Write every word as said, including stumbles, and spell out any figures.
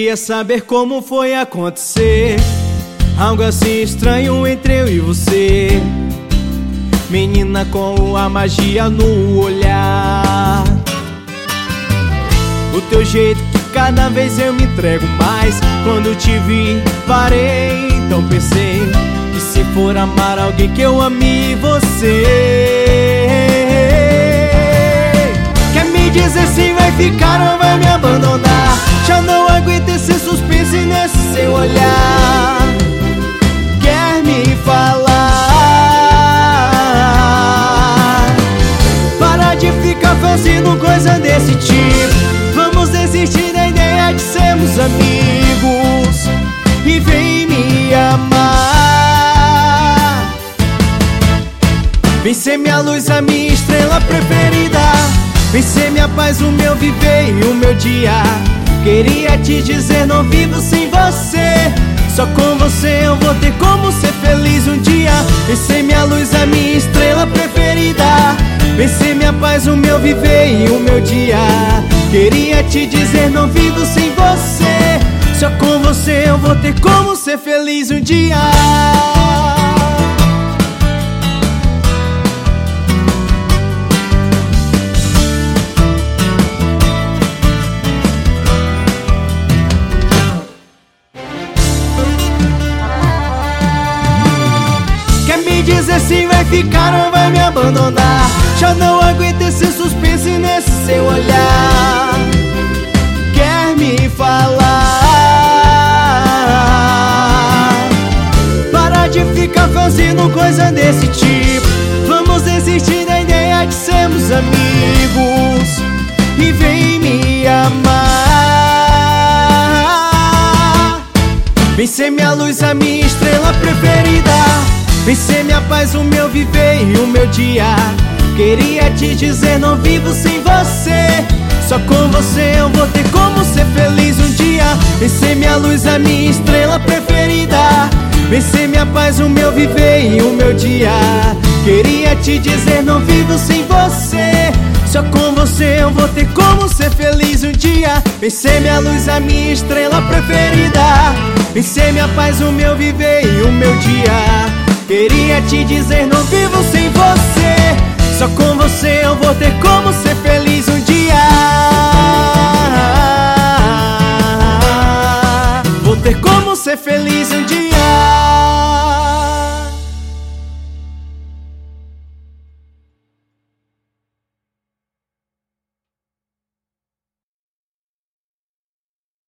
Queria saber como foi acontecer algo assim estranho entre eu e você, menina com a magia no olhar. O teu jeito que cada vez eu me entrego mais. Quando te vi, parei, então pensei que se for amar alguém que eu ame você. Quer me dizer se vai ficar ou vai me abandonar? Já não aguento esse suspense nesse seu olhar. Quer me falar? Para de ficar fazendo coisa desse tipo. Vamos desistir da ideia de sermos amigos e vem me amar. Vem ser minha luz, a minha estrela preferida. Vem ser minha paz, o meu viver e o meu dia. Queria te dizer, não vivo sem você. Só com você eu vou ter como ser feliz um dia. Vem ser minha luz, a minha estrela preferida. Vem ser minha paz, o meu viver e o meu dia. Queria te dizer, não vivo sem você. Só com você eu vou ter como ser feliz um dia. Quer me dizer se vai ficar ou vai me abandonar? Já não aguento esse suspense nesse seu olhar. Quer me falar? Para de ficar fazendo coisa desse tipo. Vamos desistir da ideia de sermos amigos e vem me amar. Vem ser minha luz, a minha estrela preferida. Vem ser minha paz, o meu viver e o meu dia. Queria te dizer, não vivo sem você. Só com você eu vou ter como ser feliz um dia. Vem ser minha luz, a minha estrela preferida. Vem ser minha paz, o meu viver e o meu dia. Queria te dizer, não vivo sem você. Só com você eu vou ter como ser feliz um dia. Vem ser minha luz, a minha estrela preferida. Vem ser minha paz, o meu viver e o meu dia. Queria te dizer, não vivo sem você. Só com você eu vou ter como ser feliz um dia. Vou ter como ser feliz um dia.